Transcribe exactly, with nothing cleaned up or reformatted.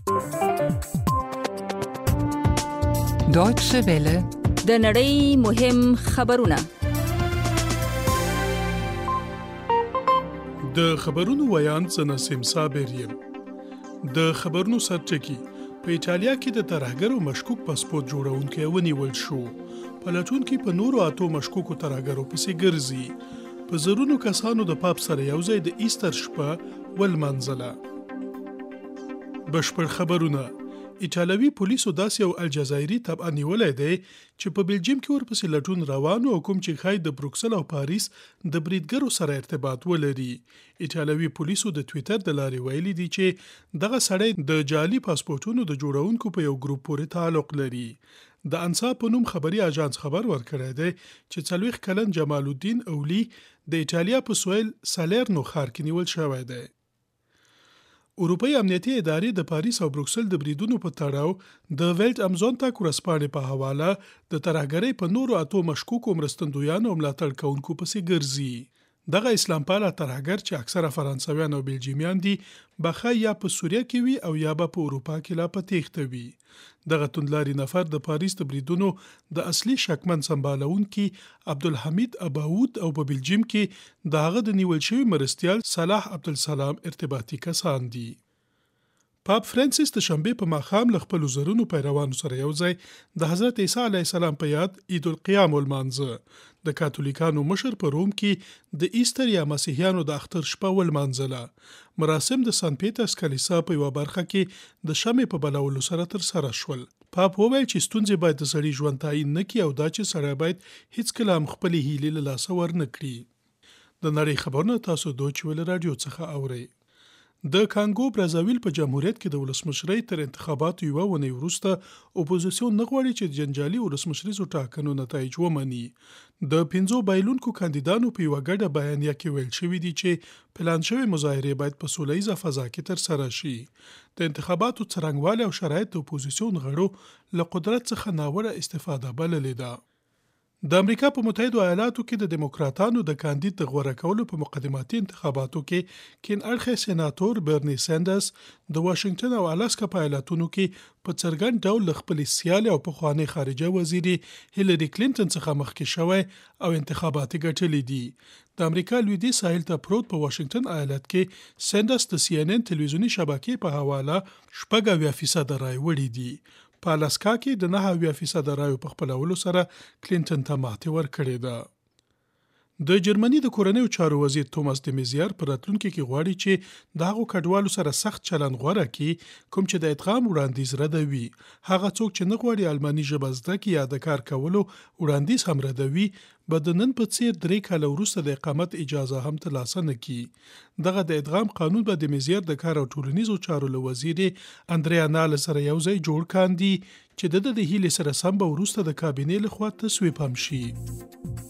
Deutsche Welle. د نړۍ مهم خبرونه. د خبرونو ویاند نسیم صابر یم. د خبرونو سرټکی په ایټالیا کې د ترهګرو مشکوک پاسپورت جوړونکي ونیول شو. پلټون کې په نورو اتو مشکوکو ترهګرو پسې ګرځي. په زرونو کسانو د پاپ سره یوځای د ایستر شپه ولمنځله. بشپړ خبرونه. ایټالوي پولیسو داسې یو الجزایري تبع نیولی دی چې په بلجیم کې ورپسې لټون روانو او کوم چې ښایي د بروکسل او پاریس د بریدګرو سره ارتباط ولري. ایټالوي پولیسو د ټویټر د لارې ویلي دي چې دغه سړی د جعلي پاسپورتونو د جوړونکو په یو ګروپ پورې تعلق لري. د انسا په نوم خبري اژانس خبر ورکړی دی چې څلوېښت کلن جمال الدین اولی د ایټالیا په سویل سالرنو ښار کې نیول شوی دی. اروپایي امنیتي ادارې د پاریس او بروکسل د بریدونو په تړاو د ویلټ امزونتا کورسپانډ په حواله د ترهګرۍ په نورو اتو مشکوکو مرستندویانو ملاتړ کوونکو پسې ګرځي. دغه اسلام پاله ترهګر چې اکثره فرانسویان او بلجیمیان دي بخا یا په سوریه کې وي او یا به په اروپا کې لا په تېښته وي. دغه توندلاري نفر د پاریس د بریدونو د اصلي شکمن سمبالونکي عبدالحمید اباود او په بلجیم کې د هغه د نیول شوي مرستیال صلاح عبدالسلام ارتباطي کسان دي. پاپ فرانسیس د شنبې په ماښام له خپلو زرونو پیروانو سره یوځای د حضرت عیسی علیه السلام په یاد عید القیام ولمانځه. د کاتولیکانو مشر په روم کې د ایستر یا مسیحیانو د اختر شپه ولمانځله. مراسم د سن پیټرز کلیسا په یوه برخه کې د شمعې په بلولو سره ترسره شول. پاپ وویل چې ستونزې باید د سړي ژوند تعیین نه کړي او دا چې سړی باید هیڅکله هم خپلې هیلې له لاسه ورنه کړي. د نړۍ خبرونه تاسو دویچ ویله راډیو څخه اورئ. د کانګو برازاویل په جمهوریت کې د ولسمشرۍ تر انتخاباتو یوه اونۍ وروسته اپوزیسیون نه غواړي چې جنجالي ولسمشریزو ټاکنو نتایج ومني. د پنځو بایلونکو کاندیدانو په یوه ګډه بیانیه کې ویل شوي دي چې پلان شوی مظاهرې باید په سوله ییزه فضا کې ترسره شي. د انتخاباتو څرنګوالی او شرایط د اپوزیسیون غړو له قدرت څخه ناوړه استفاده بللې ده. د امریکا په متحدو ایالاتو کې د دیموکراتانو د کاندید د غوره کولو په مقدماتي انتخاباتو کې کین اړخه سېناتور برني ساندرز د واشنگټن او الاسکا په ایالاتونو کې په څرګند ډول له خپلې سیالې او پخوانۍ خارجه وزیرې هیلري کلینټن څخه مخکې شوی او انتخابات یې ګټلي دي. د امریکا لویدیځ ساحل ته پروت په واشنگټن ایالت کې ساندرز د سی ان ان تلویزیوني شبکې په حواله شپږ اویا فیصده رای وړي دي. په الاسکا کې د نهه اویا فیصده رایو په خپلولو سره کلینټن ته ماتې ورکړې ده. د جرمني د کورنیو چارو وزیر توماس د میزیر په راتلونکي کې غواړي چې د هغو کډوالو سره سخت چلند غوره کړي کوم چې د ادغام وړاندیز ردوي. هغه څوک چې نه غواړي الماني ژبه زده کړي یا د کار کولو وړاندیز هم ردوي به د نن په څیر درې کاله وروسته د اقامت اجازه هم ترلاسه نه کړي. دغه د ادغام قانون به د میزیر د کار او ټولنیزو چارو له وزیرې اندریا نال سره یوځای جوړ کاندي چې د د هیلې سره سم به وروسته د کابینې لخوا تصویب هم شي.